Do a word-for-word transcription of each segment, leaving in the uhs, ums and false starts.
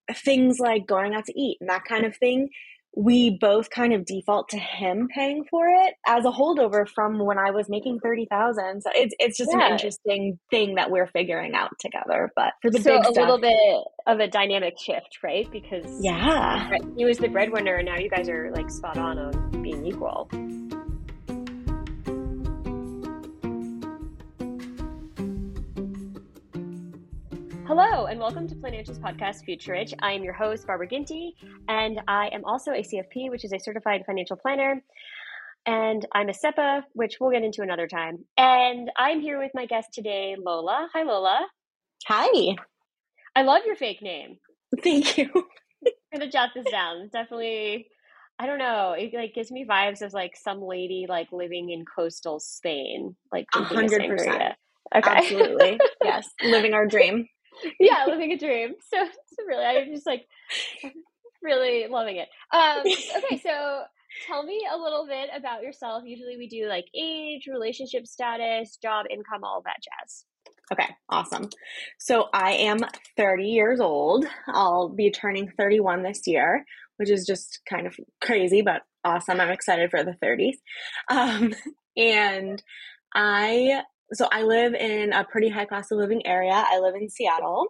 things like going out to eat and that kind of thing, we both kind of default to him paying for it as a holdover from when I was making thirty thousand. So it's it's just an Yeah. interesting thing that we're figuring out together. But for the So big a stuff, little bit of a dynamic shift, right? Because yeah. he was the breadwinner, and now you guys are like spot on on being equal. Hello, and welcome to Financials Podcast Future Rich. I am your host, Barbara Ginty, and I am also a C F P, which is a Certified Financial Planner, and I'm a S E P A, which we'll get into another time. And I'm here with my guest today, Lola. Hi, Lola. Hi. I love your fake name. Thank you. I'm gonna jot this down. Definitely, I don't know. It like gives me vibes of like some lady like living in coastal Spain, like A drinking a hundred percent. sangria. Okay. Absolutely. Yes. Living our dream. Yeah, living a dream. So, so really, I'm just like really loving it. Um, okay, so tell me a little bit about yourself. Usually we do like age, relationship status, job, income, all that jazz. Okay, awesome. So I am thirty years old. I'll be turning thirty-one this year, which is just kind of crazy, but awesome. I'm excited for the thirties. Um, and I, so I live in a pretty high cost of living area. I live in Seattle,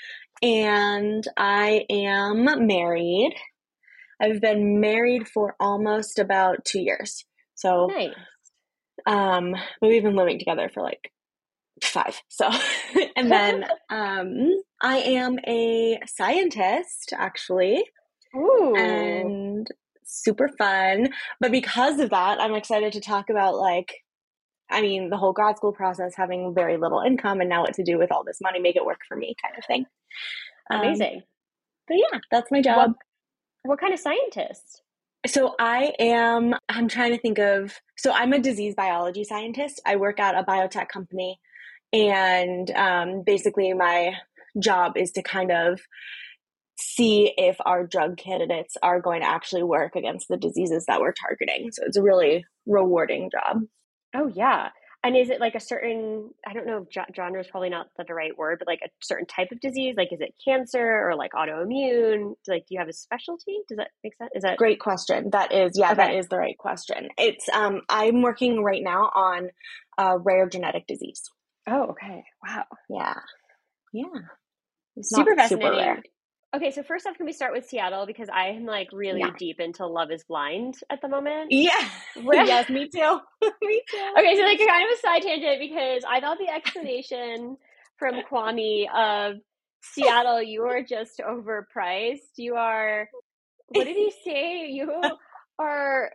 and I am married. I've been married for almost about two years. So, Nice. um, but we've been living together for like five. So, and then um, I am a scientist, actually. Ooh. And super fun. But because of that, I'm excited to talk about like, I mean, the whole grad school process, having very little income and now what to do with all this money, make it work for me kind of thing. Amazing. Um, but yeah, that's my job. What, what kind of scientist? So I am, I'm trying to think of, so I'm a disease biology scientist. I work at a biotech company, and um, basically my job is to kind of see if our drug candidates are going to actually work against the diseases that we're targeting. So it's a really rewarding job. Oh, yeah. And is it like a certain, I don't know, genre is probably not the right word, but like a certain type of disease? Like, is it cancer or like autoimmune? Like, do you have a specialty? Does that make sense? Is that Great question? That is, yeah, okay. That is the right question. It's, um, I'm working right now on a rare genetic disease. Oh, okay. Wow. Yeah. Yeah. It's super not fascinating. Super rare. Okay, so first off, can we start with Seattle, because I am like really yeah. deep into Love is Blind at the moment. Yeah. Yes, me too. Me too. Okay, so like kind of a side tangent, because I thought the explanation from Kwame of Seattle, you are just overpriced. You are, what did he say? You are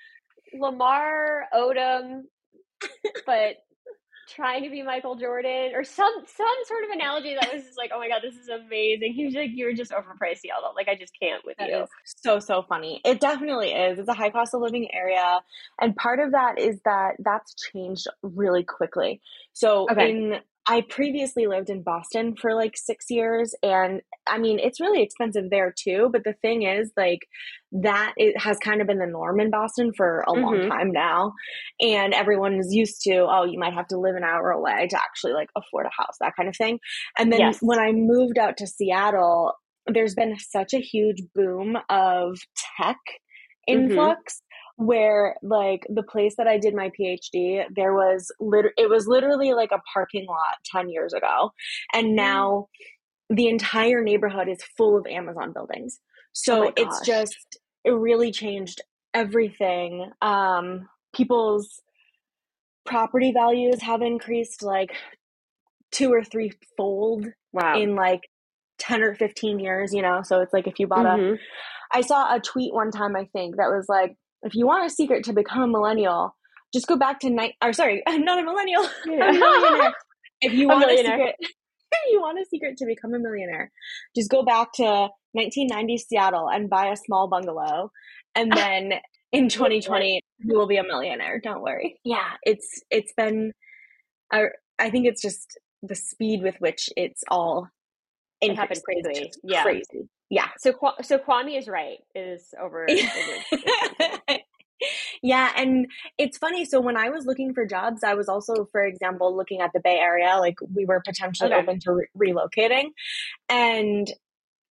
Lamar Odom, but trying to be Michael Jordan, or some some sort of analogy that was just like, oh my god, this is amazing. He was like, you're just overpriced, Seattle. Like, I just can't with that you. Is so so funny. It definitely is. It's a high cost of living area, and part of that is that that's changed really quickly. So Okay. in I previously lived in Boston for like six years, and I mean, it's really expensive there too. But the thing is, like, that it has kind of been the norm in Boston for a mm-hmm. long time now. And everyone is used to, oh, you might have to live an hour away to actually like afford a house, that kind of thing. And then yes. when I moved out to Seattle, there's been such a huge boom of tech influx. Mm-hmm. Where like the place that I did my PhD, there was lit- it was literally like a parking lot ten years ago. And now mm. the entire neighborhood is full of Amazon buildings. So oh it's just, it really changed everything. Um, people's property values have increased like two or three fold wow. in like ten or fifteen years, you know? So it's like if you bought mm-hmm. a, I saw a tweet one time, I think, that was like, if you want a secret to become a millennial, just go back to night. Or sorry, I'm not a millennial. Yeah. I'm a millionaire. If you want a, a secret, you want a secret to become a millionaire, just go back to nineteen nineties Seattle and buy a small bungalow, and then in twenty twenty you will be a millionaire. Don't worry. Yeah, it's it's been. I I think it's just the speed with which it's all. It happened quickly. Yeah. Crazy. Yeah. So, so Kwame is right. It is over. It is yeah. And it's funny. So when I was looking for jobs, I was also, for example, looking at the Bay Area, like we were potentially okay. open to re- relocating. And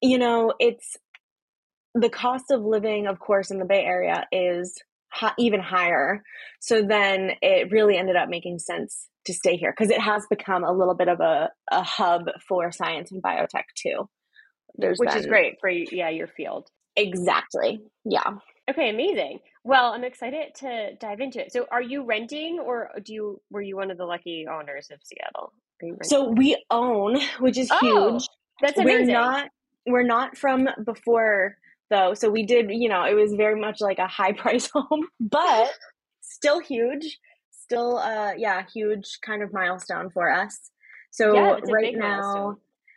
you know, it's the cost of living, of course, in the Bay Area is hi- even higher. So then it really ended up making sense to stay here because it has become a little bit of a, a hub for science and biotech too. There's Which been is great for, yeah, your field. exactly. Yeah. Okay, amazing. Well, I'm excited to dive into it. So are you renting or do you were you one of the lucky owners of Seattle? Are you renting? So we own, which is Oh, huge. that's We're amazing. not we're not from before though. So we did, you know, it was very much like a high price home, but still huge. Still uh yeah, huge kind of milestone for us. So Yeah, that's a right big now milestone.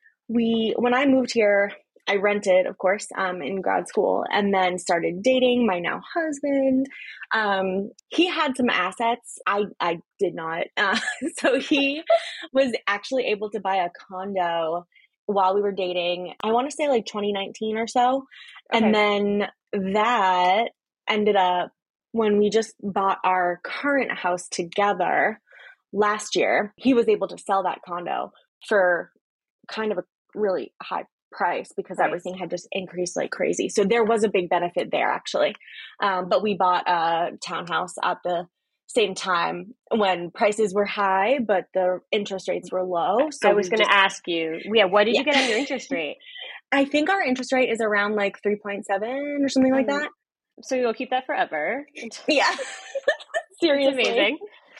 we when I moved here, I rented, of course, um, in grad school, and then started dating my now husband. Um, he had some assets. I I did not. Uh, so he was actually able to buy a condo while we were dating. I want to say like twenty nineteen or so. Okay. And then that ended up when we just bought our current house together last year. He was able to sell that condo for kind of a really high price because Price. everything had just increased like crazy. So there was a big benefit there actually. Um, but we bought a townhouse at the same time when prices were high, but the interest rates were low. So I was we going to just, ask you, yeah, what did yeah. you get on your interest rate? I think our interest rate is around like three point seven or something like Um, that. so you'll keep that forever. Yeah. Seriously. It's amazing.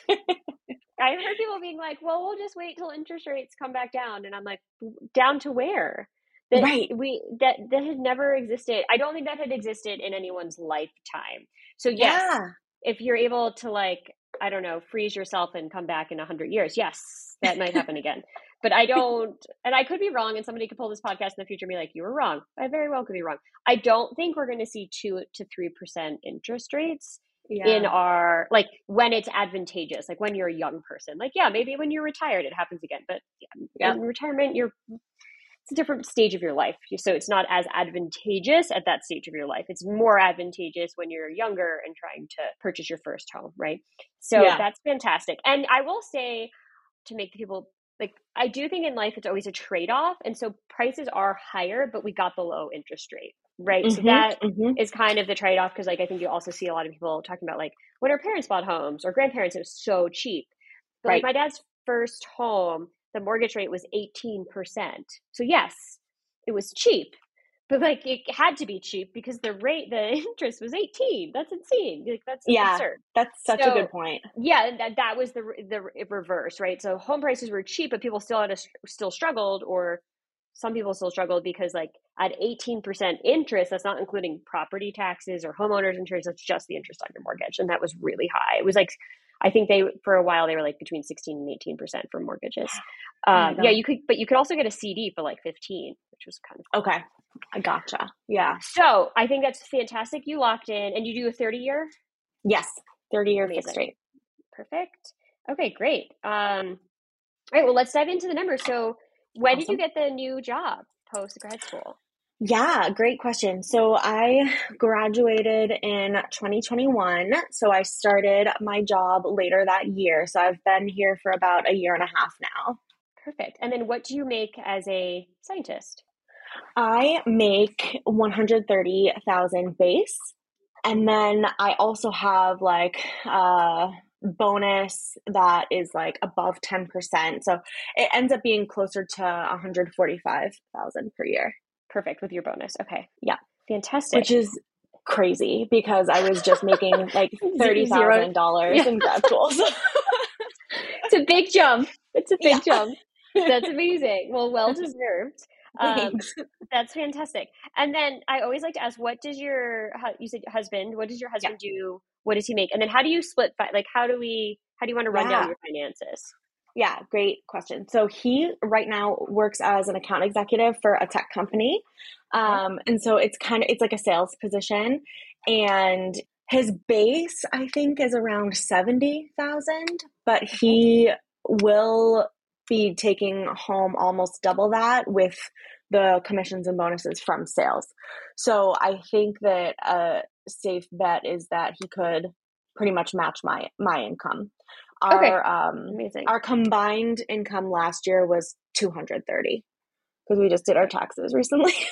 I've heard people being like, well, we'll just wait till interest rates come back down. And I'm like, down to where? That Right. we that that had never existed. I don't think that had existed in anyone's lifetime. So yes, Yeah. if you're able to, like, I don't know, freeze yourself and come back in a hundred years, yes, that might happen again. But I don't, and I could be wrong, and somebody could pull this podcast in the future and be like, you were wrong. I very well could be wrong. I don't think we're going to see two to three percent interest rates Yeah. in our, like, when it's advantageous, like when you're a young person. Like, yeah, maybe when you're retired, it happens again. But Yep. in retirement, you're it's a different stage of your life. So it's not as advantageous at that stage of your life. It's more advantageous when you're younger and trying to purchase your first home, right? So Yeah. that's fantastic. And I will say, to make the people, like, I do think in life it's always a trade-off. And so prices are higher, but we got the low interest rate, right? Mm-hmm, so that mm-hmm. is kind of the trade-off, because, like, I think you also see a lot of people talking about, like, when our parents bought homes or grandparents, it was so cheap. But Right. like my dad's first home, the mortgage rate was eighteen percent. So yes, it was cheap, but like it had to be cheap because the rate, the interest was eighteen. That's insane. Like, that's Yeah. absurd. That's such so, a good point. Yeah, that, that was the the reverse, right? So home prices were cheap, but people still had a, still struggled, or some people still struggled because, like, at eighteen percent interest, that's not including property taxes or homeowners insurance. That's just the interest on your mortgage, and that was really high. It was like, I think they, for a while, they were like between sixteen and eighteen percent for mortgages. Um, oh yeah, you could, but you could also get a C D for like fifteen, which was kind of cool. Okay. I gotcha. Yeah. So I think that's fantastic. You locked in, and you do a thirty year? Yes. thirty year Amazing. fixed rate. Perfect. Okay, great. Um, all right, well, let's dive into the numbers. So when Awesome. did you get the new job post grad school? Yeah, great question. So I graduated in twenty twenty-one. So I started my job later that year. So I've been here for about a year and a half now. Perfect. And then what do you make as a scientist? I make one hundred thirty thousand base. And then I also have like a bonus that is like above ten percent. So it ends up being closer to one hundred forty-five thousand per year. Perfect, with your bonus. Okay. Yeah. Fantastic. Which is crazy because I was just making like thirty thousand dollars yeah. in grad school. So. It's a big jump. It's a big Yeah. jump. That's amazing. Well, well deserved. Um, that's fantastic. And then I always like to ask, what does your, you said husband, what does your husband yeah. do? What does he make? And then how do you split, like, how do we, how do you want to run yeah. down your finances? Yeah, great question. So he right now works as an account executive for a tech company. Um, and so it's kind of, it's like a sales position, and his base, I think, is around seventy thousand, but he will be taking home almost double that with the commissions and bonuses from sales. So I think that a safe bet is that he could pretty much match my, my income. Our, okay. um, Amazing. Our combined income last year was two hundred thirty because we just did our taxes recently.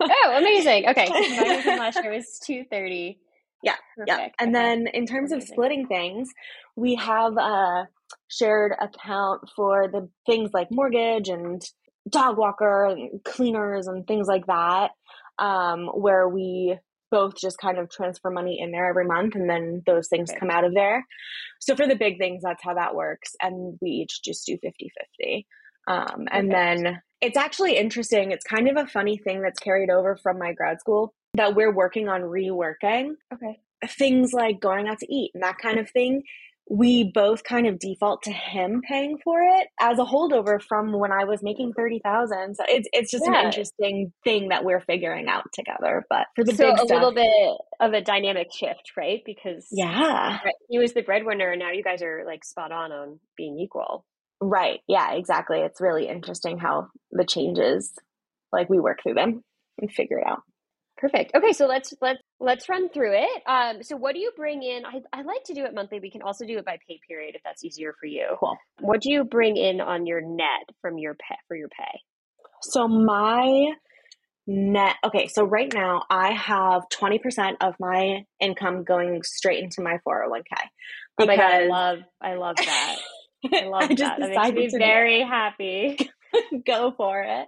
Oh, amazing. Okay. So my income last year was two thirty. Yeah. Perfect. Yeah. And okay. Then in terms amazing. Of splitting things, we have a shared account for the things like mortgage and dog walker and cleaners and things like that, um, where we both just kind of transfer money in there every month, and then those things okay. come out of there. So for the big things, that's how that works. And we each just do fifty-fifty. Um, and okay. then it's actually interesting. It's kind of a funny thing that's carried over from my grad school that we're working on reworking. Okay. Things like going out to eat and that kind of thing. We both kind of default to him paying for it as a holdover from when I was making thirty thousand. So it's it's just yeah. an interesting thing that we're figuring out together. But for the so big a stuff, little bit of a dynamic shift, right? Because yeah, he was the breadwinner, and now you guys are like spot on on being equal. Right. Yeah, exactly. It's really interesting how the changes, like we work through them and figure it out. Perfect. Okay, so let's let's let's run through it. Um, so what do you bring in? I, I like to do it monthly. We can also do it by pay period if that's easier for you. Cool. What do you bring in on your net from your pay for your pay? So my net. Okay, so right now I have twenty percent of my income going straight into my four oh one k. Oh my God, I love I love that. I love I that. That makes me very happy. Go for it.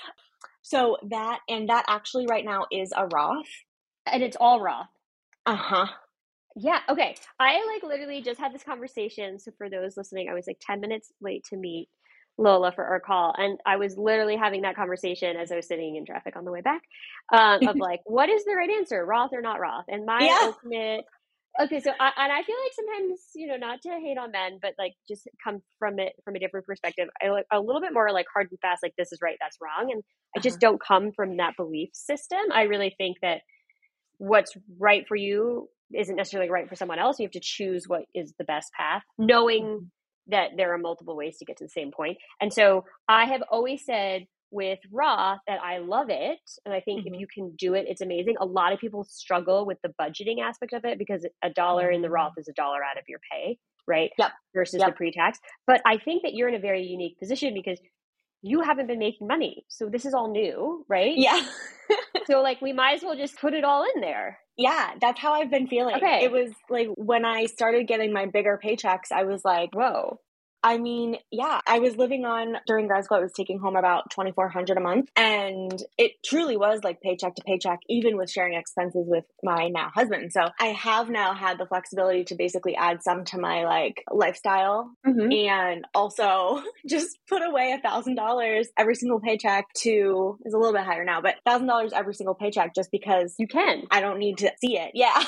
So that, and that actually right now is a Roth. And it's all Roth. Uh-huh. Yeah. Okay. I like literally just had this conversation. So for those listening, I was like ten minutes late to meet Lola for our call. And I was literally having that conversation as I was sitting in traffic on the way back, um, of like, what is the right answer? Roth or not Roth? And my yeah. ultimate Okay, so I, and I feel like sometimes, you know, not to hate on men, but like just come from it from a different perspective. I like a little bit more like hard and fast, like this is right, that's wrong. And I just uh-huh. don't come from that belief system. I really think that what's right for you isn't necessarily right for someone else. You have to choose what is the best path, knowing mm-hmm. that there are multiple ways to get to the same point. And so I have always said with Roth that I love it. And I think mm-hmm. if you can do it, it's amazing. A lot of people struggle with the budgeting aspect of it because a dollar mm-hmm. in the Roth is a dollar out of your pay, right? Yep. Versus yep. the pre-tax. But I think that you're in a very unique position because you haven't been making money. So this is all new, right? Yeah. So like we might as well just put it all in there. Yeah, that's how I've been feeling. Okay. It was like when I started getting my bigger paychecks, I was like, whoa. I mean, yeah, I was living on, during grad school, I was taking home about twenty-four hundred dollars a month. And it truly was like paycheck to paycheck, even with sharing expenses with my now husband. So I have now had the flexibility to basically add some to my like lifestyle mm-hmm. and also just put away a thousand dollars every single paycheck to, is a little bit higher now, but a thousand dollars every single paycheck just because you can. I don't need to see it. Yeah.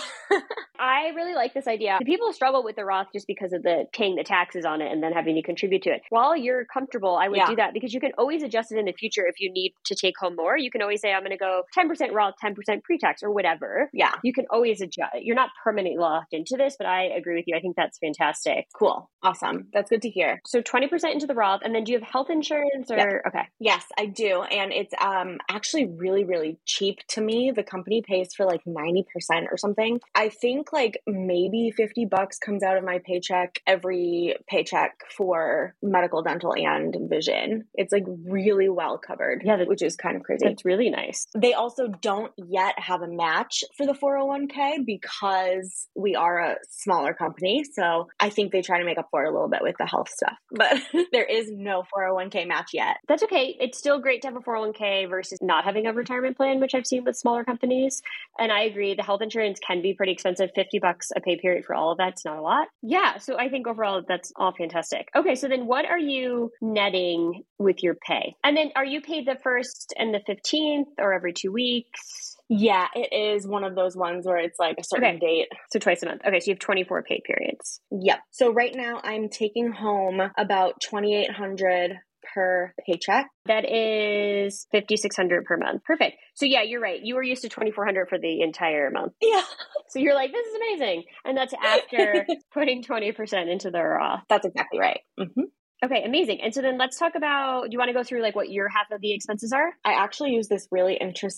I really like this idea. People struggle with the Roth just because of the paying the taxes on it and then having to contribute to it. While you're comfortable, I would yeah. do that because you can always adjust it in the future if you need to take home more. You can always say, I'm going to go ten percent Roth, ten percent pre-tax or whatever. Yeah. You can always adjust. You're not permanently locked into this, but I agree with you. I think that's fantastic. Cool. Awesome. That's good to hear. So twenty percent into the Roth. And then do you have health insurance or? Yep. Okay. Yes, I do. And it's um actually really, really cheap to me. The company pays for like ninety percent or something. I think like maybe fifty bucks comes out of my paycheck every paycheck for medical, dental, and vision. It's like really well covered, yeah, that, which is kind of crazy. That's really nice. They also don't yet have a match for the four oh one k because we are a smaller company. So I think they try to make up for it a little bit with the health stuff, but there is no four oh one k match yet. That's okay. It's still great to have a four oh one k versus not having a retirement plan, which I've seen with smaller companies. And I agree. The health insurance can be pretty expensive. fifty bucks a pay period for all of that's not a lot. Yeah. So I think overall that's all fantastic. Okay. So then what are you netting with your pay? And then are you paid the first and the fifteenth or every two weeks? Yeah, it is one of those ones where it's like a certain okay. date. So twice a month. Okay, so you have twenty-four pay periods. Yep. So right now I'm taking home about twenty-eight hundred dollars per paycheck. That is fifty-six hundred dollars per month. Perfect. So yeah, you're right. You were used to twenty-four hundred dollars for the entire month. Yeah. So you're like, this is amazing. And that's after putting twenty percent into the Roth. That's exactly right. Mm-hmm. Okay, amazing. And so then let's talk about, do you want to go through like what your half of the expenses are? I actually use this really interesting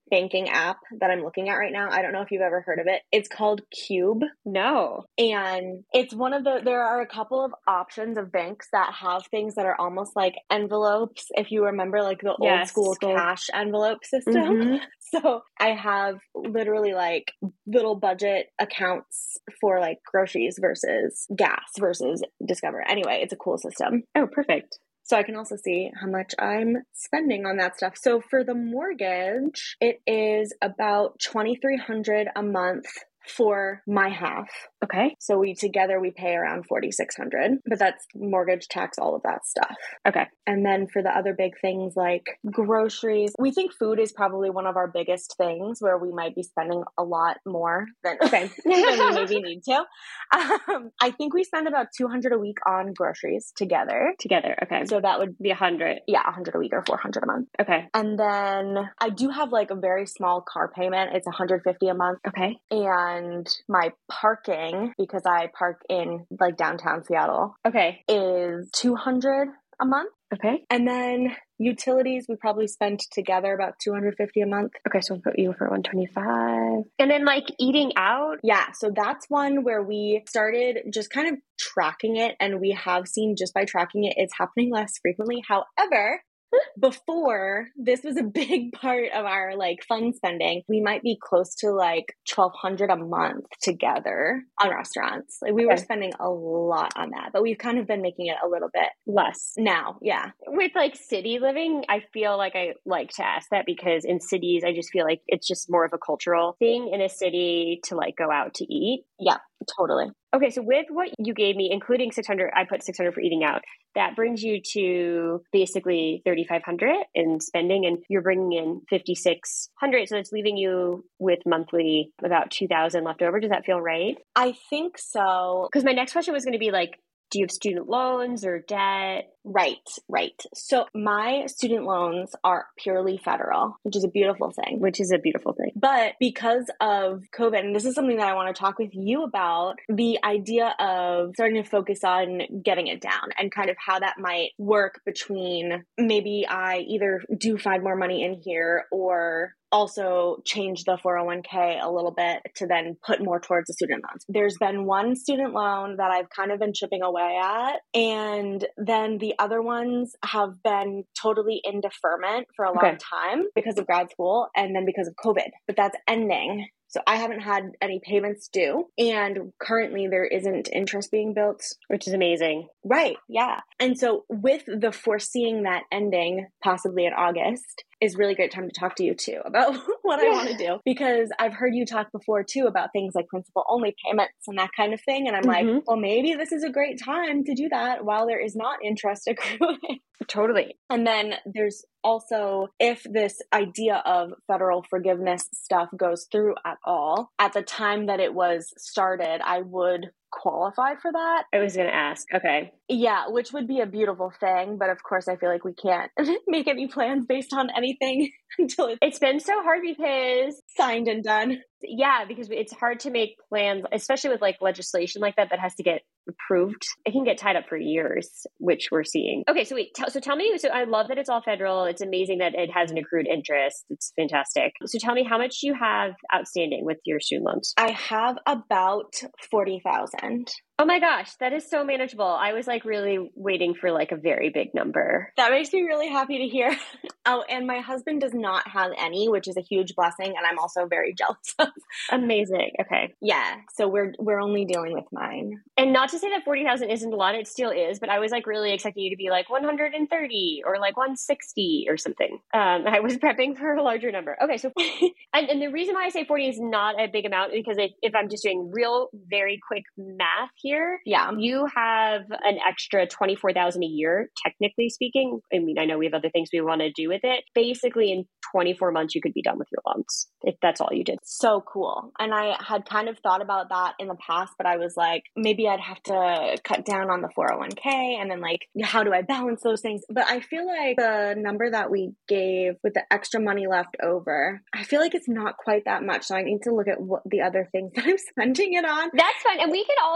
banking app that I'm looking at right now. I don't know if you've ever heard of it. It's called Cube. No. And it's one of the, there are a couple of options of banks that have things that are almost like envelopes. If you remember like the Yes, old school cool. cash envelope system. Mm-hmm. So I have literally like little budget accounts for like groceries versus gas versus Discover. Anyway, it's a cool system. Oh, perfect. So I can also see how much I'm spending on that stuff. So for the mortgage, it is about twenty-three hundred dollars a month for my half. Okay. So we together we pay around forty-six hundred dollars, but that's mortgage, tax, all of that stuff. Okay. And then for the other big things like groceries, we think food is probably one of our biggest things where we might be spending a lot more than, okay. than we maybe need to. Um, I think we spend about two hundred a week on groceries together. Together. Okay. So that would be a hundred. Yeah, a hundred a week or four hundred a month. Okay. And then I do have like a very small car payment. It's one hundred fifty a month. Okay. And my parking, because I park in like downtown Seattle, okay, is two hundred a month. Okay. And then utilities, we probably spend together about two hundred fifty a month. Okay, so we'll put you for one twenty-five. And then like eating out? Yeah, so that's one where we started just kind of tracking it, and we have seen just by tracking it, it's happening less frequently. However, before, this was a big part of our like fun spending. We might be close to like twelve hundred a month together on restaurants. Like we okay. were spending a lot on that, but we've kind of been making it a little bit less now. Yeah. With like city living, I feel like I like to ask that because in cities, I just feel like it's just more of a cultural thing in a city to like go out to eat. Yeah, totally. Okay, so with what you gave me, including six hundred, I put six hundred for eating out. That brings you to basically thirty-five hundred in spending, and you're bringing in fifty-six hundred. So it's leaving you with monthly about two thousand left over. Does that feel right? I think so. Because my next question was going to be like, do you have student loans or debt? Right, right. So my student loans are purely federal, which is a beautiful thing. Which is a beautiful thing. But because of COVID, and this is something that I want to talk with you about, the idea of starting to focus on getting it down and kind of how that might work between maybe I either do find more money in here or also change the four oh one k a little bit to then put more towards the student loans. There's been one student loan that I've kind of been chipping away at, and then the other ones have been totally in deferment for a long okay. time because of grad school and then because of COVID, but that's ending. So I haven't had any payments due, and currently there isn't interest being built. Which is amazing. Right, yeah. And so with the foreseeing that ending possibly in August is really great time to talk to you too about what yeah. I want to do, because I've heard you talk before too about things like principal only payments and that kind of thing. And I'm mm-hmm. like, well, maybe this is a great time to do that while there is not interest accruing. Totally. And then there's also, if this idea of federal forgiveness stuff goes through at all, at the time that it was started, I would qualify for that. I was going to ask. Okay. Yeah, which would be a beautiful thing. But of course, I feel like we can't make any plans based on anything until it's, it's been so hard because signed and done. Yeah, because it's hard to make plans, especially with like legislation like that, that has to get approved. It can get tied up for years, which we're seeing. Okay, so wait, t- so tell me, so I love that it's all federal. It's amazing that it has an accrued interest. It's fantastic. So tell me, how much do you have outstanding with your student loans? I have about forty thousand. Oh my gosh, that is so manageable. I was like really waiting for like a very big number. That makes me really happy to hear. Oh, and my husband does not have any, which is a huge blessing, and I'm also very jealous of. Amazing. Okay. Yeah, so we're we're only dealing with mine. And not to say that forty thousand isn't a lot, it still is, but I was like really expecting you to be like one hundred thirty or like one hundred sixty or something. Um, I was prepping for a larger number. Okay, so and, and the reason why I say forty is not a big amount because if, if I'm just doing real very quick math here, Here, yeah, you have an extra twenty-four thousand a year, technically speaking. I mean, I know we have other things we want to do with it. Basically, in twenty-four months, you could be done with your loans if that's all you did. So cool. And I had kind of thought about that in the past, but I was like, maybe I'd have to cut down on the four oh one k and then like, how do I balance those things? But I feel like the number that we gave with the extra money left over, I feel like it's not quite that much. So I need to look at what the other things that I'm spending it on. That's fine. And we could also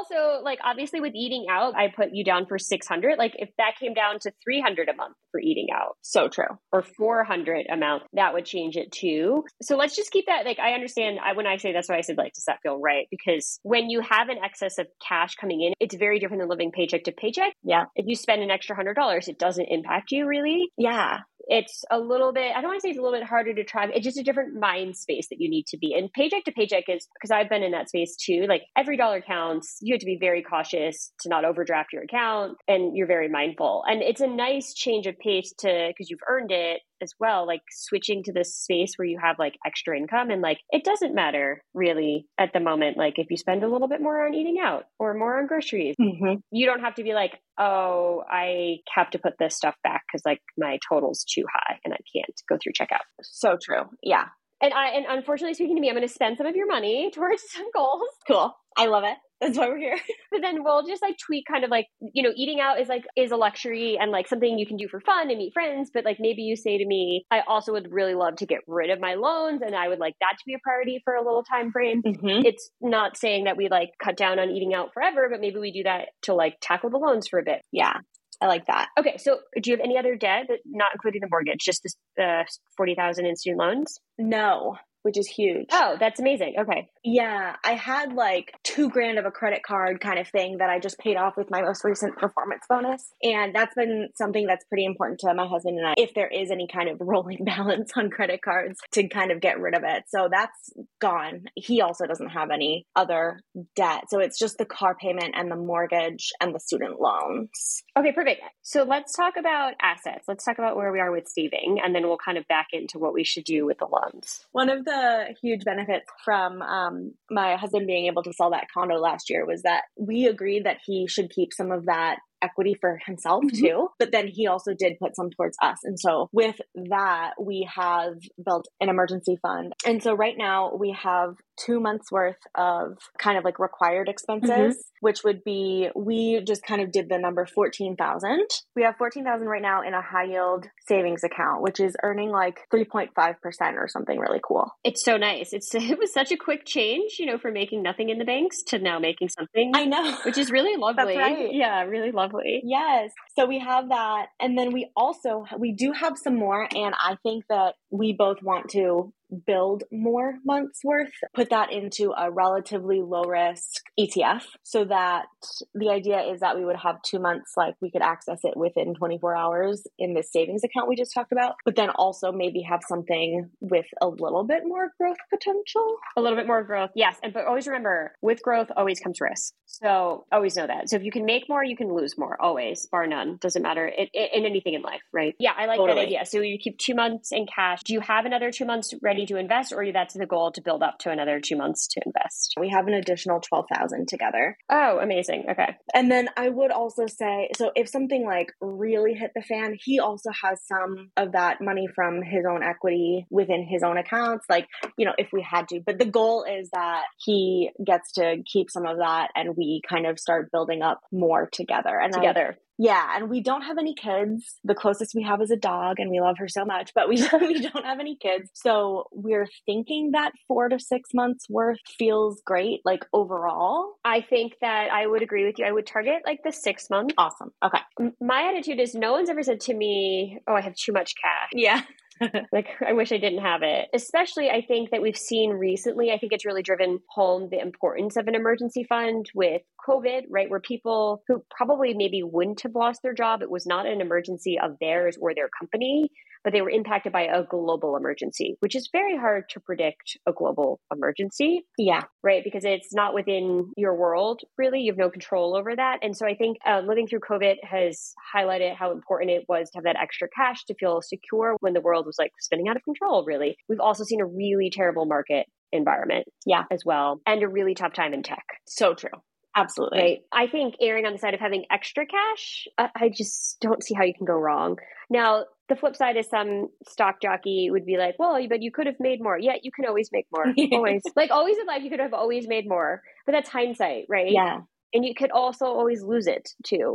like, obviously with eating out, I put you down for six hundred. Like if that came down to three hundred a month for eating out. So true. Or four hundred a month, that would change it too. So let's just keep that. Like, I understand I, when I say that's why I said, like, does that feel right? Because when you have an excess of cash coming in, it's very different than living paycheck to paycheck. Yeah. If you spend an extra hundred dollars, it doesn't impact you really. Yeah. It's a little bit, I don't want to say it's a little bit harder to track. It's just a different mind space that you need to be in. Paycheck to paycheck is, because I've been in that space too, like every dollar counts. You have to be very cautious to not overdraft your account, and you're very mindful. And it's a nice change of pace to, because you've earned it as well, like switching to this space where you have like extra income, and like it doesn't matter really at the moment. Like if you spend a little bit more on eating out or more on groceries, mm-hmm. you don't have to be like, oh, I have to put this stuff back because like my total's too high and I can't go through checkout. So true. Yeah. And I, and unfortunately speaking to me, I'm going to spend some of your money towards some goals. Cool. I love it. That's why we're here. But then we'll just like tweak kind of like, you know, eating out is like, is a luxury and like something you can do for fun and meet friends. But like maybe you say to me, I also would really love to get rid of my loans, and I would like that to be a priority for a little time frame. Mm-hmm. It's not saying that we like cut down on eating out forever, but maybe we do that to like tackle the loans for a bit. Yeah. I like that. Okay. So do you have any other debt, that, not including the mortgage, just this uh, forty thousand in student loans? No, which is huge. Oh, that's amazing. Okay. Yeah. I had like two grand of a credit card kind of thing that I just paid off with my most recent performance bonus. And that's been something that's pretty important to my husband and I, if there is any kind of rolling balance on credit cards, to kind of get rid of it. So that's gone. He also doesn't have any other debt. So it's just the car payment and the mortgage and the student loans. Okay, perfect. So let's talk about assets. Let's talk about where we are with saving, and then we'll kind of back into what we should do with the loans. One of the huge benefits from um, my husband being able to sell that condo last year was that we agreed that he should keep some of that equity for himself mm-hmm. too, but then he also did put some towards us. And so with that, we have built an emergency fund. And so right now we have two months worth of kind of like required expenses, mm-hmm. which would be, we just kind of did the number fourteen thousand. We have fourteen thousand right now in a high yield savings account, which is earning like three point five percent or something really cool. It's so nice. It's, it was such a quick change, you know, from making nothing in the banks to now making something. I know. Which is really lovely. That's right. Yeah, really lovely. Yes. So we have that. And then we also, we do have some more. And I think that we both want to build more months worth, put that into a relatively low risk E T F, so that the idea is that we would have two months, like we could access it within twenty-four hours in this savings account we just talked about, but then also maybe have something with a little bit more growth potential. A little bit more growth. Yes. And but always remember, with growth always comes risk. So always know that. So if you can make more, you can lose more, always, bar none. Doesn't matter it, it, in anything in life, right? Yeah, I like totally. that idea. So you keep two months in cash. Do you have another two months ready to invest, or that's the goal to build up to another two months to invest? We have an additional twelve thousand together. Oh, amazing. Okay. And then I would also say, so if something like really hit the fan, he also has some of that money from his own equity within his own accounts, like, you know, if we had to. But the goal is that he gets to keep some of that and we kind of start building up more together. And together. I, Yeah. And we don't have any kids. The closest we have is a dog, and we love her so much, but we, we don't have any kids. So we're thinking that four to six months worth feels great, like overall. I think that I would agree with you. I would target like the six months. Awesome. Okay. My attitude is no one's ever said to me, oh, I have too much cash. Yeah. Like, I wish I didn't have it. Especially, I think that we've seen recently, I think it's really driven home the importance of an emergency fund with COVID, right? Where people who probably maybe wouldn't have lost their job, it was not an emergency of theirs or their company, but they were impacted by a global emergency, which is very hard to predict a global emergency. Yeah. Right? Because it's not within your world, really. You have no control over that. And so I think uh, living through COVID has highlighted how important it was to have that extra cash to feel secure when the world was like spinning out of control, really. We've also seen a really terrible market environment yeah, as well, and a really tough time in tech. So true. Absolutely. Right. I think erring on the side of having extra cash, I, I just don't see how you can go wrong. Now, the flip side is some stock jockey would be like, well, but you could have made more. Yeah, you can always make more. Always. Like always in life, you could have always made more. But that's hindsight, right? Yeah. And you could also always lose it too.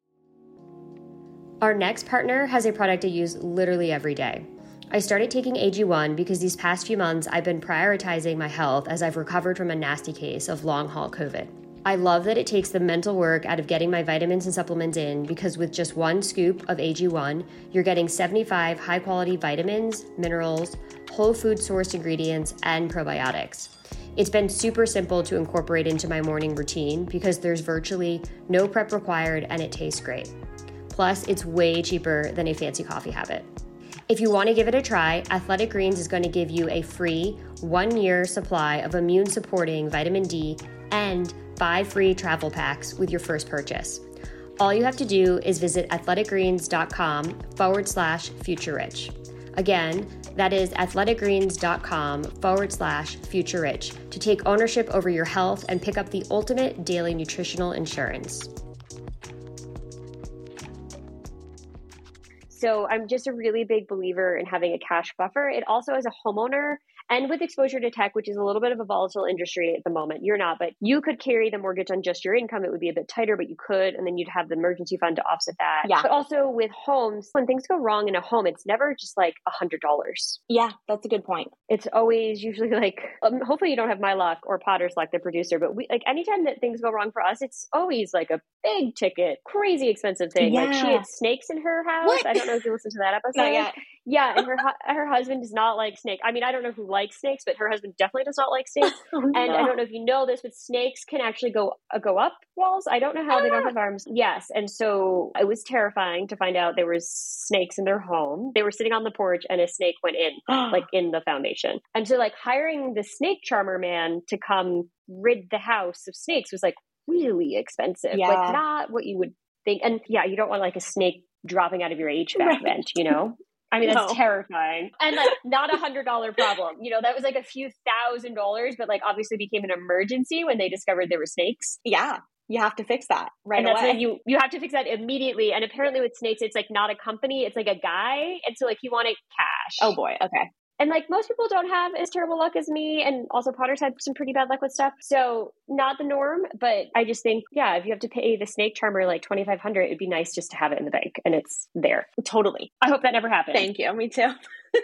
Our next partner has a product I use literally every day. I started taking A G one because these past few months I've been prioritizing my health as I've recovered from a nasty case of long-haul COVID. I love that it takes the mental work out of getting my vitamins and supplements in because with just one scoop of A G one, you're getting seventy-five high-quality vitamins, minerals, whole food sourced ingredients, and probiotics. It's been super simple to incorporate into my morning routine because there's virtually no prep required and it tastes great. Plus, it's way cheaper than a fancy coffee habit. If you want to give it a try, Athletic Greens is going to give you a free one-year supply of immune-supporting vitamin D and five free travel packs with your first purchase. All you have to do is visit athleticgreens.com forward slash future rich. Again, that is athleticgreens.com forward slash future rich to take ownership over your health and pick up the ultimate daily nutritional insurance. So I'm just a really big believer in having a cash buffer. It also, as a homeowner, and with exposure to tech, which is a little bit of a volatile industry at the moment, you're not, but you could carry the mortgage on just your income. It would be a bit tighter, but you could, and then you'd have the emergency fund to offset that. Yeah. But also with homes, when things go wrong in a home, it's never just like a hundred dollars. Yeah, that's a good point. It's always usually like, um, hopefully you don't have my luck or Potter's luck, the producer, but we like anytime that things go wrong for us, it's always like a big ticket, crazy expensive thing. Yeah. Like she had snakes in her house. What? I don't know if you listened to that episode. Not yet. Yeah, and her hu- her husband does not like snakes. I mean, I don't know who likes snakes, but her husband definitely does not like snakes. Oh, and no. I don't know if you know this, but snakes can actually go uh, go up walls. I don't know how Ah. they don't have arms. Yes, and so it was terrifying to find out there was snakes in their home. They were sitting on the porch, and a snake went in, like in the foundation. And so, like hiring the snake charmer man to come rid the house of snakes was like really expensive. Yeah. Like not what you would think. And yeah, you don't want like a snake dropping out of your H V A C Right. vent, you know? I mean, that's No. terrifying. And like not a hundred dollar problem. You know, that was like a few thousand dollars, but like obviously became an emergency when they discovered there were snakes. Yeah, you have to fix that right and that's away. when you you have to fix that immediately. And apparently with snakes, it's like not a company, it's like a guy. And so like he wanted cash. Oh boy, okay. And like most people don't have as terrible luck as me. And also Potter's had some pretty bad luck with stuff. So not the norm, but I just think, yeah, if you have to pay the snake charmer like twenty-five hundred dollars, it'd be nice just to have it in the bank and it's there. Totally. I hope that never happens. Thank you. Me too.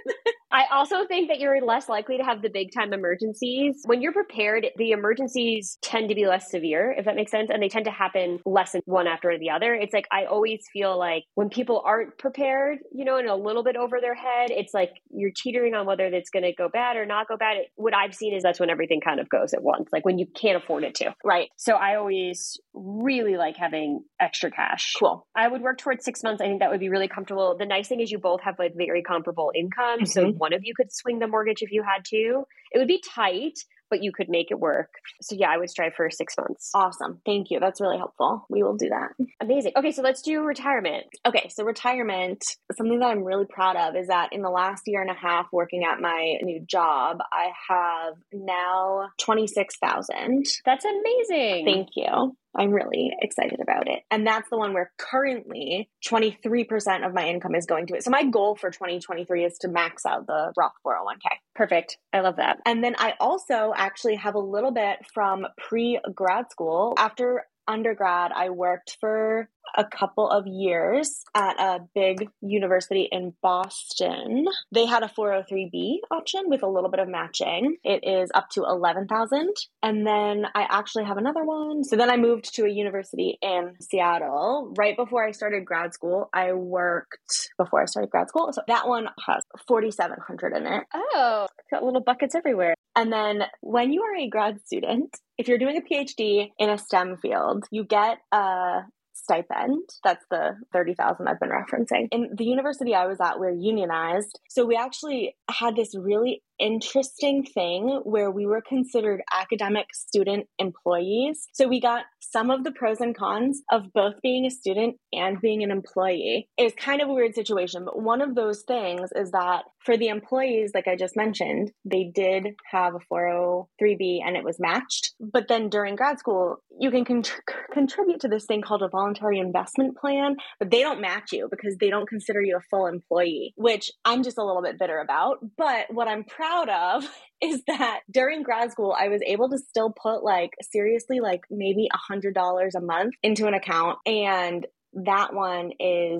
I also think that you're less likely to have the big time emergencies. When you're prepared, the emergencies tend to be less severe, if that makes sense. And they tend to happen less than one after the other. It's like, I always feel like when people aren't prepared, you know, and a little bit over their head, it's like you're teetering on whether it's going to go bad or not go bad. It, what I've seen is that's when everything kind of goes at once, like when you can't afford it to. Right. So I always really like having extra cash. Cool. I would work towards six months. I think that would be really comfortable. The nice thing is you both have like very comparable income. Mm-hmm. So one of you could swing the mortgage if you had to. It would be tight, but you could make it work. So yeah, I would strive for six months. Awesome. Thank you. That's really helpful. We will do that. Amazing. Okay, so let's do retirement. Okay, so retirement, something that I'm really proud of is that in the last year and a half working at my new job, I have now twenty-six thousand. That's amazing. Thank you. I'm really excited about it. And that's the one where currently twenty-three percent of my income is going to it. So my goal for twenty twenty-three is to max out the Roth four oh one k. Perfect. I love that. And then I also actually have a little bit from pre-grad school. After undergrad, I worked for a couple of years at a big university in Boston. They had a four oh three b option with a little bit of matching. It is up to eleven thousand. And then I actually have another one. So then I moved to a university in Seattle. Right before I started grad school, I worked before I started grad school. So that one has forty-seven hundred in it. Oh, got little buckets everywhere. And then when you are a grad student, if you're doing a PhD in a STEM field, you get a stipend. That's the thirty thousand I've been referencing. In the university I was at, we're unionized. So we actually had this really interesting thing where we were considered academic student employees. So we got some of the pros and cons of both being a student and being an employee. It was kind of a weird situation, but one of those things is that for the employees, like I just mentioned, they did have a four oh three b and it was matched. But then during grad school, you can con- contribute to this thing called a voluntary investment plan, but they don't match you because they don't consider you a full employee, which I'm just a little bit bitter about. But what I'm proud of is that during grad school, I was able to still put like seriously like maybe a hundred dollars a month into an account. And that one is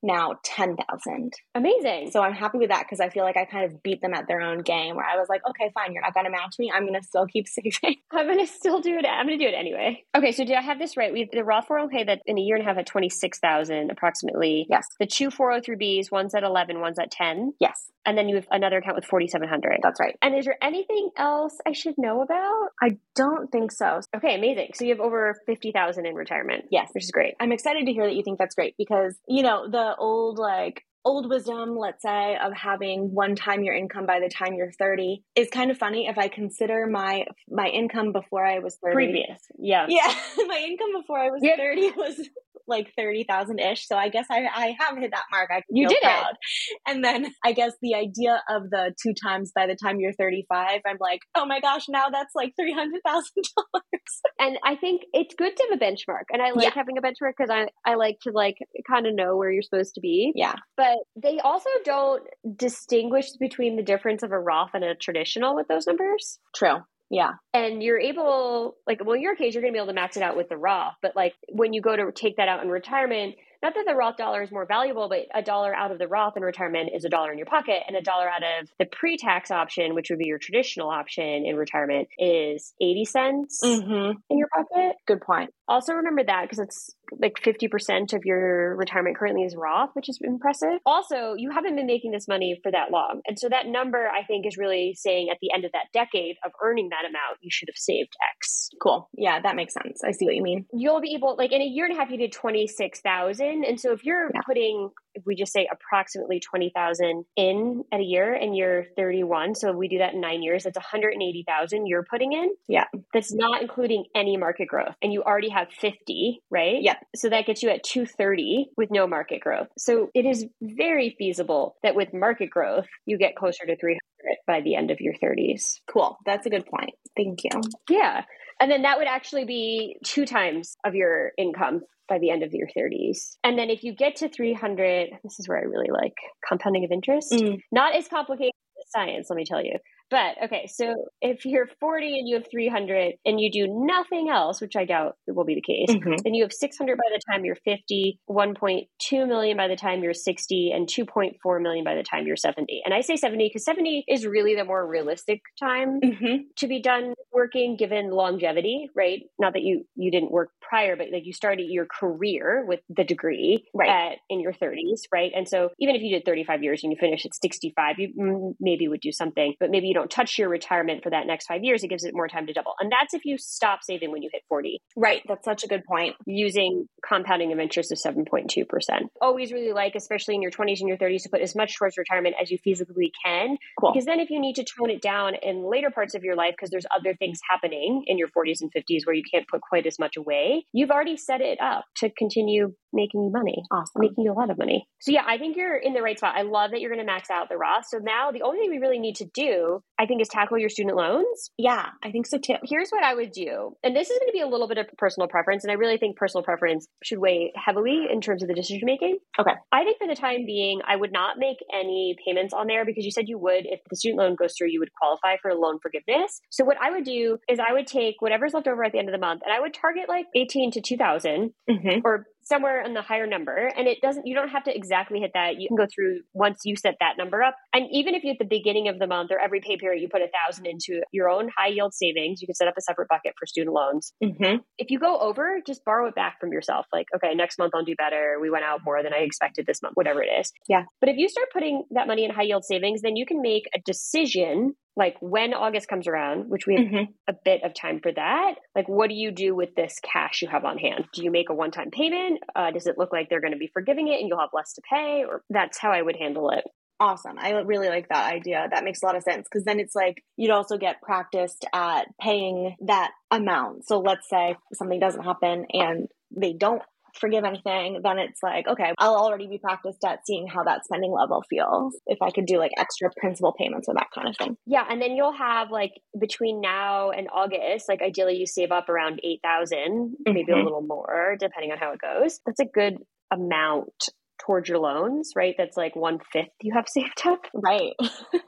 now ten thousand. Amazing. So I'm happy with that because I feel like I kind of beat them at their own game where I was like, okay, fine, you're not going to match me. I'm going to still keep saving. I'm going to still do it. I'm going to do it anyway. Okay. So did I have this right? We have the Roth four oh one k that in a year and a half at twenty-six thousand approximately. Yes. The two four oh three Bs, one's at eleven, one's at ten. Yes. And then you have another account with forty-seven hundred. That's right. And is there anything else I should know about? I don't think so. Okay, amazing. So you have over fifty thousand in retirement. Yes. Which is great. I'm excited to hear that you think that's great because, you know, the old like old wisdom, let's say, of having one time your income by the time you're thirty is kind of funny if I consider my my income before I was thirty. Previous. Yeah. Yeah. My income before I was yep. thirty was like thirty thousand ish. So I guess I, I have hit that mark. I you did proud. it. And then I guess the idea of the two times by the time you're thirty-five, I'm like, oh my gosh, now that's like three hundred thousand dollars. And I think it's good to have a benchmark. And I like yeah. having a benchmark because I, I like to like kind of know where you're supposed to be. Yeah. But they also don't distinguish between the difference of a Roth and a traditional with those numbers. True. Yeah. And you're able, like, well, in your case, you're going to be able to max it out with the Roth. But like when you go to take that out in retirement, not that the Roth dollar is more valuable, but a dollar out of the Roth in retirement is a dollar in your pocket, and a dollar out of the pre-tax option, which would be your traditional option in retirement, is eighty cents mm-hmm. in your pocket. Good point. Also remember that because it's like fifty percent of your retirement currently is Roth, which is impressive. Also, you haven't been making this money for that long. And so that number, I think, is really saying at the end of that decade of earning that amount, you should have saved X. Cool. Yeah, that makes sense. I see what you mean. You'll be able, like in a year and a half, you did twenty-six thousand. And so if you're yeah. putting, if we just say approximately twenty thousand in at a year and you're thirty-one, so if we do that in nine years, that's one hundred eighty thousand you're putting in. Yeah. That's not including any market growth. And you already have fifty, right? Yeah. So that gets you at two hundred thirty with no market growth. So it is very feasible that with market growth, you get closer to three hundred by the end of your thirties. Cool. That's a good point. Thank you. Yeah. And then that would actually be two times of your income by the end of your thirties. And then if you get to three hundred, this is where I really like compounding of interest. Mm. Not as complicated as science, let me tell you. But okay, so if you're forty and you have three hundred and you do nothing else, which I doubt will be the case, mm-hmm. then you have six hundred by the time you're fifty, one point two million by the time you're sixty, and two point four million by the time you're seventy. And I say seventy because seventy is really the more realistic time mm-hmm. to be done working given longevity, right? Not that you, you didn't work prior, but like you started your career with the degree right. at, in your thirties, right? And so even if you did thirty-five years and you finish at sixty-five, you maybe would do something, but maybe you don't touch your retirement for that next five years, it gives it more time to double. And that's if you stop saving when you hit forty. Right. That's such a good point. Using compounding of interest of seven point two percent. Always really like, especially in your twenties and your thirties, to put as much towards retirement as you feasibly can. Cool. Because then if you need to tone it down in later parts of your life, because there's other things happening in your forties and fifties where you can't put quite as much away, you've already set it up to continue making you money. Awesome. Making you a lot of money. So yeah, I think you're in the right spot. I love that you're going to max out the Roth. So now the only thing we really need to do, I think, is tackle your student loans. Yeah, I think so too. Here's what I would do. And this is going to be a little bit of personal preference. And I really think personal preference should weigh heavily in terms of the decision making. Okay. I think for the time being, I would not make any payments on there because you said you would, if the student loan goes through, you would qualify for loan forgiveness. So what I would do is I would take whatever's left over at the end of the month and I would target like eighteen to two thousand mm-hmm. or somewhere in the higher number. And it doesn't, you don't have to exactly hit that. You can go through once you set that number up. And even if you at the beginning of the month or every pay period, you put a thousand into your own high yield savings, you can set up a separate bucket for student loans. Mm-hmm. If you go over, just borrow it back from yourself. Like, okay, next month I'll do better. We went out more than I expected this month, whatever it is. Yeah. But if you start putting that money in high yield savings, then you can make a decision like when August comes around, which we have mm-hmm. a bit of time for that, like what do you do with this cash you have on hand? Do you make a one-time payment? Uh, does it look like they're going to be forgiving it and you'll have less to pay? Or that's how I would handle it. Awesome. I really like that idea. That makes a lot of sense because then it's like you'd also get practiced at paying that amount. So let's say something doesn't happen and they don't forgive anything, then it's like, okay, I'll already be practiced at seeing how that spending level feels if I could do like extra principal payments or that kind of thing. Yeah. And then you'll have like between now and August, like ideally you save up around eight thousand, mm-hmm. maybe a little more depending on how it goes. That's a good amount towards your loans, right? That's like one fifth you have saved up. Right.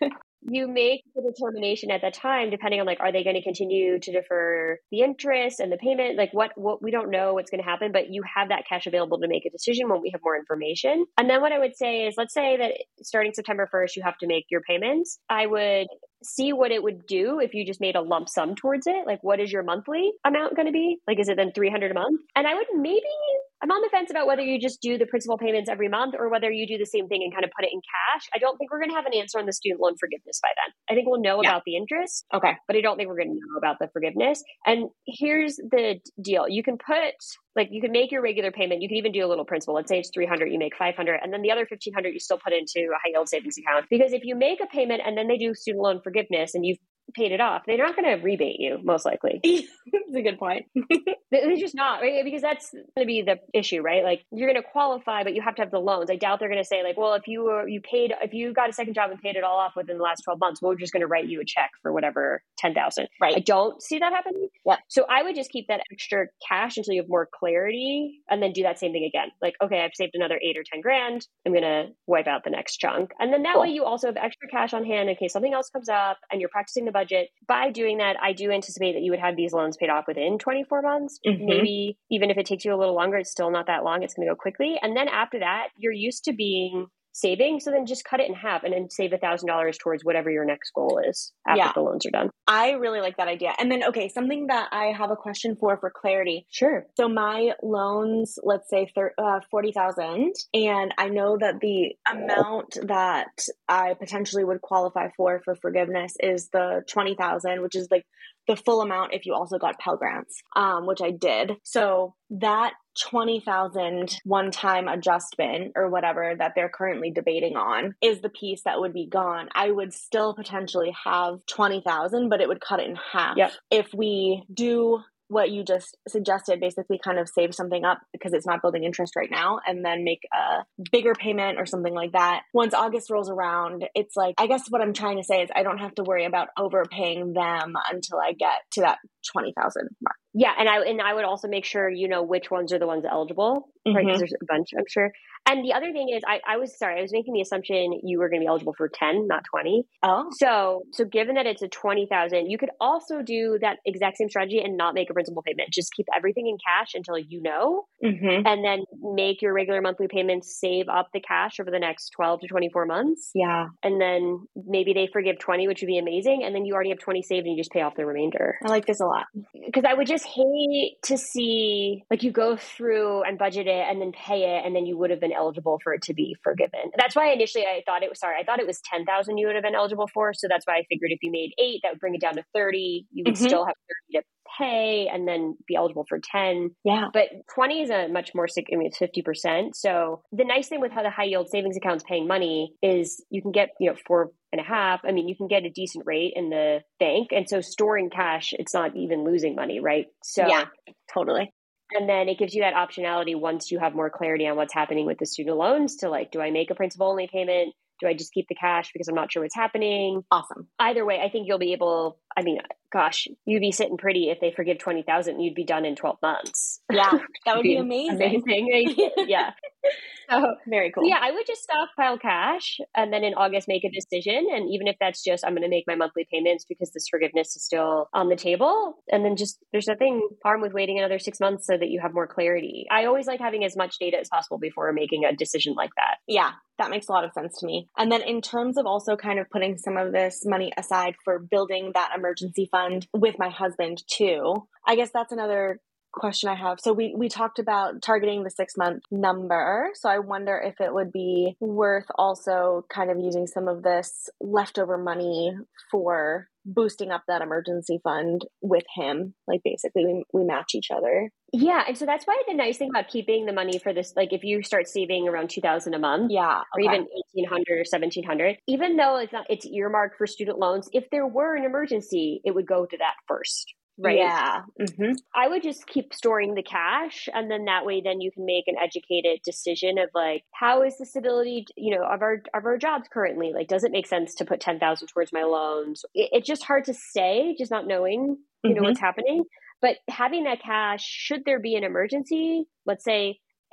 you make the determination at that time, depending on like, are they going to continue to defer the interest and the payment? Like what, what we don't know what's going to happen, but you have that cash available to make a decision when we have more information. And then what I would say is, let's say that starting September first, you have to make your payments. I would see what it would do if you just made a lump sum towards it. Like, what is your monthly amount going to be? Like, is it then three hundred dollars a month? And I would maybe, I'm on the fence about whether you just do the principal payments every month or whether you do the same thing and kind of put it in cash. I don't think we're going to have an answer on the student loan forgiveness by then. I think we'll know yeah. about the interest. Okay. But I don't think we're going to know about the forgiveness. And here's the deal. You can put, like, you can make your regular payment. You can even do a little principal. Let's say it's three hundred, you make five hundred, and then the other fifteen hundred you still put into a high yield savings account. Because if you make a payment and then they do student loan forgiveness and you've paid it off, they're not going to rebate you, most likely. That's a good point. They're just not, right? Because that's going to be the issue, right? Like, you're going to qualify, but you have to have the loans. I doubt they're going to say like, well, if you were, you paid, if you got a second job and paid it all off within the last twelve months, we're just going to write you a check for whatever, ten thousand. Right. I don't see that happening. Yeah. So I would just keep that extra cash until you have more clarity and then do that same thing again. Like, okay, I've saved another eight or ten grand. I'm going to wipe out the next chunk. And then that cool. way you also have extra cash on hand in case something else comes up and you're practicing the budget. By doing that, I do anticipate that you would have these loans paid off within twenty-four months. Mm-hmm. Maybe even if it takes you a little longer, it's still not that long. It's going to go quickly. And then after that, you're used to being saving. So then just cut it in half and then save a thousand dollars towards whatever your next goal is after yeah. the loans are done. I really like that idea. And then, okay, something that I have a question for, for clarity. Sure. So my loans, let's say thir- uh, forty thousand, and I know that the amount that I potentially would qualify for, for forgiveness is the twenty thousand, which is like the full amount if you also got Pell Grants, um, which I did. So that twenty thousand one-time adjustment or whatever that they're currently debating on is the piece that would be gone. I would still potentially have twenty thousand, but it would cut it in half. Yep. If we do what you just suggested, basically kind of save something up because it's not building interest right now and then make a bigger payment or something like that. Once August rolls around, it's like, I guess what I'm trying to say is I don't have to worry about overpaying them until I get to that twenty thousand mark. Yeah. And I, and I would also make sure, you know, which ones are the ones eligible, mm-hmm. right? Because there's a bunch, I'm sure. And the other thing is, I, I was sorry, I was making the assumption you were going to be eligible for ten, not twenty. Oh. So, so given that it's a twenty thousand, you could also do that exact same strategy and not make a principal payment. Just keep everything in cash until you know, mm-hmm. and then make your regular monthly payments, save up the cash over the next twelve to twenty-four months. Yeah. And then maybe they forgive twenty, which would be amazing. And then you already have twenty saved and you just pay off the remainder. I like this a lot. Because I would just hate to see like you go through and budget it and then pay it and then you would have been eligible for it to be forgiven. That's why initially I thought it was, sorry, I thought it was ten thousand you would have been eligible for. So that's why I figured if you made eight, that would bring it down to thirty. You would mm-hmm. still have thirty to pay and then be eligible for ten. Yeah. But twenty is a much more, I mean, it's fifty percent. So the nice thing with how the high yield savings account's paying money is you can get, you know, four and a half. I mean, you can get a decent rate in the bank. And so storing cash, it's not even losing money, right? So yeah, totally. And then it gives you that optionality once you have more clarity on what's happening with the student loans to like, do I make a principal only payment? Do I just keep the cash because I'm not sure what's happening? Awesome. Either way, I think you'll be able, I mean, gosh, you'd be sitting pretty if they forgive twenty thousand, you'd be done in twelve months. Yeah, that would be amazing. Amazing. Yeah. So, very cool. Yeah, I would just stockpile cash and then in August make a decision. And even if that's just, I'm going to make my monthly payments because this forgiveness is still on the table. And then just, there's nothing harm with waiting another six months so that you have more clarity. I always like having as much data as possible before making a decision like that. Yeah, that makes a lot of sense to me. And then in terms of also kind of putting some of this money aside for building that emergency fund with my husband too, I guess that's another question I have. So we, we talked about targeting the six month number. So I wonder if it would be worth also kind of using some of this leftover money for boosting up that emergency fund with him. Like basically we, we match each other. Yeah. And so that's why the nice thing about keeping the money for this, like if you start saving around two thousand a month, yeah, okay. or even eighteen hundred or seventeen hundred, even though it's not, it's earmarked for student loans, if there were an emergency, it would go to that first. Right. Yeah. Mm-hmm. I would just keep storing the cash. And then that way, then you can make an educated decision of like, how is the stability, you know, of our, of our jobs currently? Like, does it make sense to put ten thousand towards my loans? It, it's just hard to say, just not knowing, you mm-hmm. know, what's happening. But having that cash, should there be an emergency, let's say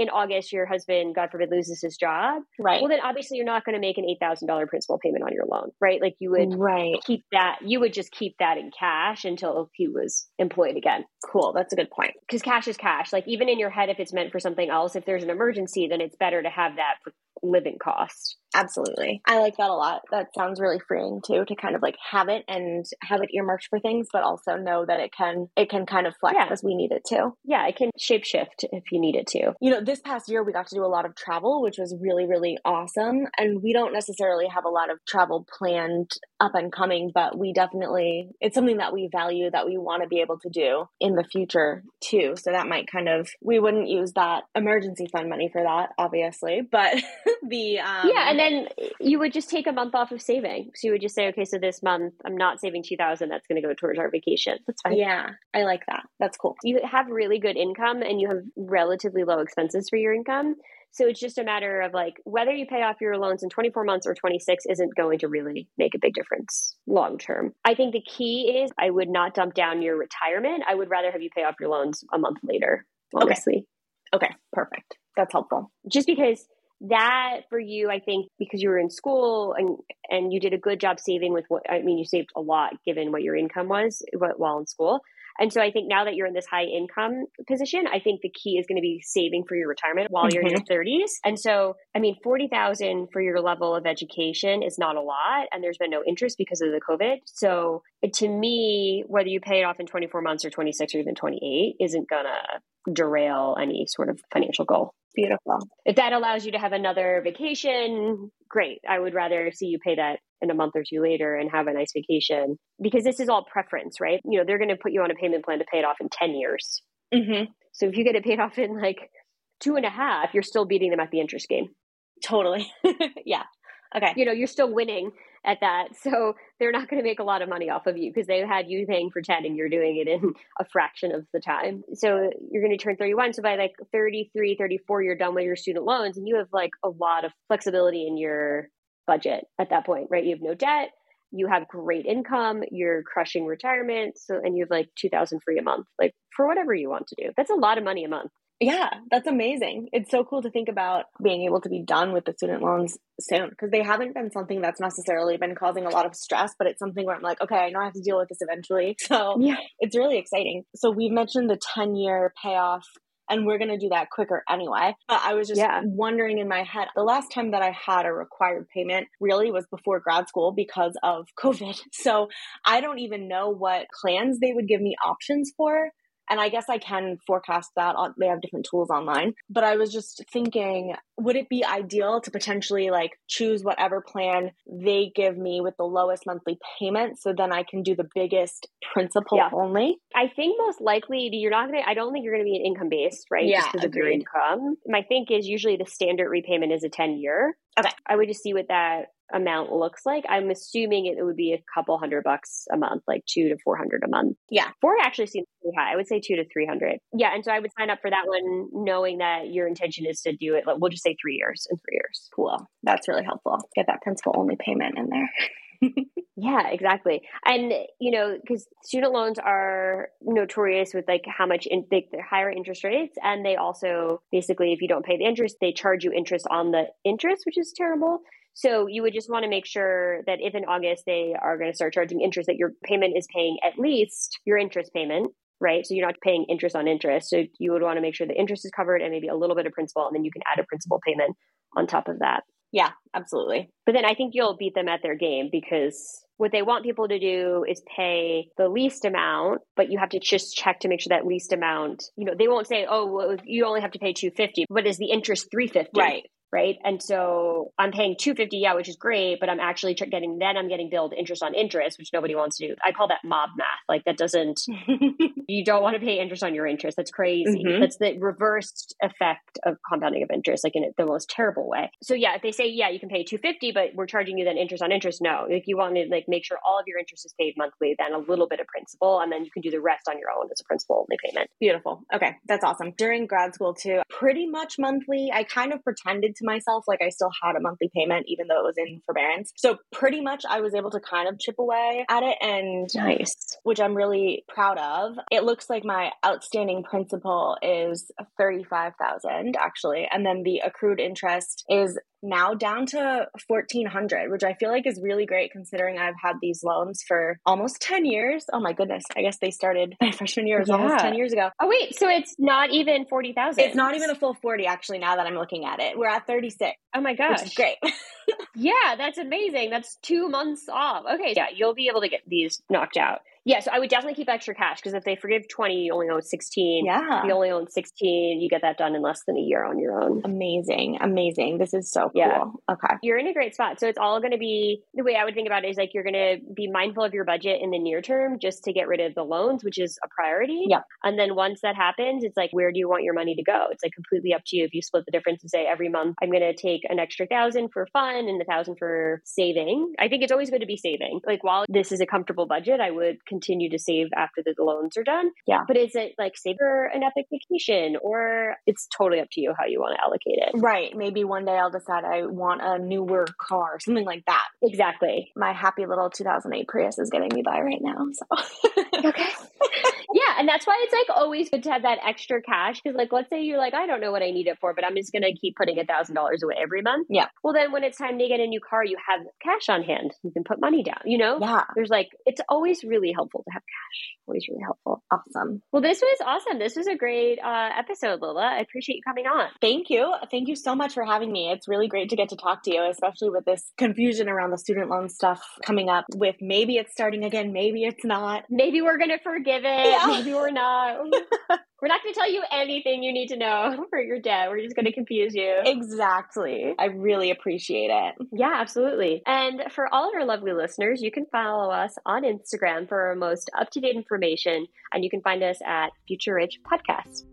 in August, your husband, God forbid, loses his job. Right. Well, then obviously you're not going to make an eight thousand dollars principal payment on your loan, right? Like you would right. keep that, you would just keep that in cash until he was employed again. Cool. That's a good point. Because cash is cash. Like even in your head, if it's meant for something else, if there's an emergency, then it's better to have that for living costs. Absolutely. I like that a lot. That sounds really freeing too, to kind of like have it and have it earmarked for things, but also know that it can, it can kind of flex yeah. as we need it to. Yeah. It can shape shift if you need it to. You know, this past year, we got to do a lot of travel, which was really, really awesome. And we don't necessarily have a lot of travel planned up and coming, but we definitely, it's something that we value, that we want to be able to do in the future too. So that might kind of, we wouldn't use that emergency fund money for that, obviously, but the, um, yeah. And then you would just take a month off of saving. So you would just say, okay, so this month I'm not saving two thousand. That's going to go towards our vacation. That's fine. Yeah. I like that. That's cool. You have really good income and you have relatively low expenses for your income. So it's just a matter of like, whether you pay off your loans in twenty-four months or twenty-six isn't going to really make a big difference long term. I think the key is I would not dump down your retirement. I would rather have you pay off your loans a month later, honestly. Okay. Okay. Perfect. That's helpful. Just because that for you, I think because you were in school and, and you did a good job saving with what, I mean, you saved a lot given what your income was while in school. And so I think now that you're in this high income position, I think the key is going to be saving for your retirement while mm-hmm. you're in your thirties. And so, I mean, forty thousand for your level of education is not a lot. And there's been no interest because of the COVID. So to me, whether you pay it off in twenty-four months or twenty-six or even twenty-eight isn't going to derail any sort of financial goal. Beautiful. If that allows you to have another vacation, great. I would rather see you pay that in a month or two later and have a nice vacation, because this is all preference, right? You know, they're going to put you on a payment plan to pay it off in ten years. Mm-hmm. So if you get it paid off in like two and a half, you're still beating them at the interest game. Totally. Yeah. Okay. You know, you're still winning at that. So they're not going to make a lot of money off of you because they had you paying for ten and you're doing it in a fraction of the time. So you're going to turn thirty-one. So by like thirty-three, thirty-four, you're done with your student loans and you have like a lot of flexibility in your budget at that point, right? You have no debt, you have great income, you're crushing retirement. So, and you have like two thousand free a month, like for whatever you want to do. That's a lot of money a month. Yeah, that's amazing. It's so cool to think about being able to be done with the student loans soon, because they haven't been something that's necessarily been causing a lot of stress, but it's something where I'm like, okay, I know I have to deal with this eventually. So yeah, it's really exciting. So we mentioned the ten year payoff, and we're going to do that quicker anyway. But I was just yeah. wondering in my head, the last time that I had a required payment really was before grad school because of COVID. So I don't even know what plans they would give me options for. And I guess I can forecast that. On, they have different tools online. But I was just thinking, would it be ideal to potentially like choose whatever plan they give me with the lowest monthly payment, so then I can do the biggest principal yeah. only? I think most likely you're not going to, I don't think you're going to be an income based, right? Yeah, just because of your income. My think is usually the standard repayment is a ten year. Okay. I would just see what that amount looks like. I'm assuming it would be a couple hundred bucks a month, like two to four hundred a month. Yeah. Four actually seems pretty high. I would say two to three hundred. Yeah. And so I would sign up for that one knowing that your intention is to do it. Like, we'll just say three years in three years. Cool. That's really helpful. Get that principal only payment in there. Yeah, exactly. And, you know, because student loans are notorious with like how much in, they, they're higher interest rates. And they also basically, if you don't pay the interest, they charge you interest on the interest, which is terrible. So you would just want to make sure that if in August they are going to start charging interest, that your payment is paying at least your interest payment, right? So you're not paying interest on interest. So you would want to make sure the interest is covered and maybe a little bit of principal, and then you can add a principal payment on top of that. Yeah, absolutely. But then I think you'll beat them at their game, because what they want people to do is pay the least amount, but you have to just check to make sure that least amount, you know, they won't say, oh, well, you only have to pay two hundred fifty dollars, but is the interest three hundred fifty dollars? Right. Right. And so I'm paying two hundred fifty dollars, yeah, which is great, but I'm actually getting, then I'm getting billed interest on interest, which nobody wants to do. I call that mob math. Like that doesn't, you don't want to pay interest on your interest. That's crazy. Mm-hmm. That's the reversed effect of compounding of interest, like in the most terrible way. So yeah, if they say, yeah, you can pay two hundred fifty dollars, but we're charging you then interest on interest. No, like you want to like make sure all of your interest is paid monthly, then a little bit of principal, and then you can do the rest on your own as a principal only payment. Beautiful. Okay. That's awesome. During grad school too, pretty much monthly, I kind of pretended to to myself. Like I still had a monthly payment, even though it was in forbearance. So pretty much I was able to kind of chip away at it, and nice, which I'm really proud of. It looks like my outstanding principal is thirty-five thousand actually. And then the accrued interest is now down to fourteen hundred, which I feel like is really great considering I've had these loans for almost ten years. Oh my goodness. I guess they started my freshman year. It was yeah. almost ten years ago. Oh wait, so it's not even forty thousand. It's not even a full forty actually now that I'm looking at it. We're at thirty-six. Oh my gosh. Which is great. Yeah, that's amazing. That's two months off. Okay. Yeah, you'll be able to get these knocked out. Yeah, so I would definitely keep extra cash because if they forgive twenty, you only own sixteen. Yeah. If you only own sixteen, you get that done in less than a year on your own. Amazing. Amazing. This is so cool. Yeah. Okay. You're in a great spot. So it's all going to be, the way I would think about it is like you're going to be mindful of your budget in the near term just to get rid of the loans, which is a priority. Yeah. And then once that happens, it's like, where do you want your money to go? It's like completely up to you. If you split the difference and say every month, I'm going to take an extra thousand for fun and a thousand for saving. I think it's always good to be saving. Like while this is a comfortable budget, I would continue to save after the loans are done. Yeah. But is it like save for an epic vacation, or it's totally up to you how you want to allocate it? Right. Maybe one day I'll decide I want a newer car, something like that. Exactly. My happy little two thousand eight Prius is getting me by right now. So okay. Yeah. And that's why it's like always good to have that extra cash. Cause like, let's say you're like, I don't know what I need it for, but I'm just going to keep putting a thousand dollars away every month. Yeah. Well, then when it's time to get a new car, you have cash on hand. You can put money down, you know? Yeah. There's like, it's always really helpful to have cash. Always really helpful. Awesome. Well, this was awesome. This was a great uh, episode, Lila. I appreciate you coming on. Thank you. Thank you so much for having me. It's really great to get to talk to you, especially with this confusion around the student loan stuff coming up with maybe it's starting again, maybe it's not. Maybe we're going to forgive it. Yeah. Maybe we're not. We're not going to tell you anything you need to know for your debt. We're just going to confuse you. Exactly. I really appreciate it. Yeah, absolutely. And for all of our lovely listeners, you can follow us on Instagram for our most up-to-date information, and you can find us at Future Rich Podcast.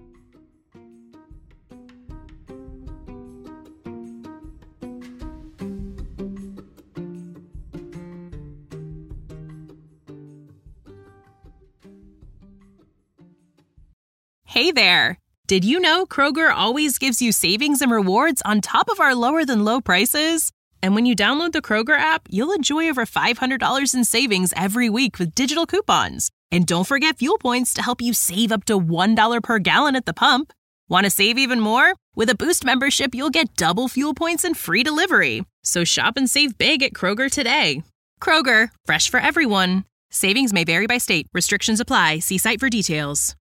Hey there! Did you know Kroger always gives you savings and rewards on top of our lower-than-low prices? And when you download the Kroger app, you'll enjoy over five hundred dollars in savings every week with digital coupons. And don't forget fuel points to help you save up to one dollar per gallon at the pump. Want to save even more? With a Boost membership, you'll get double fuel points and free delivery. So shop and save big at Kroger today. Kroger, fresh for everyone. Savings may vary by state. Restrictions apply. See site for details.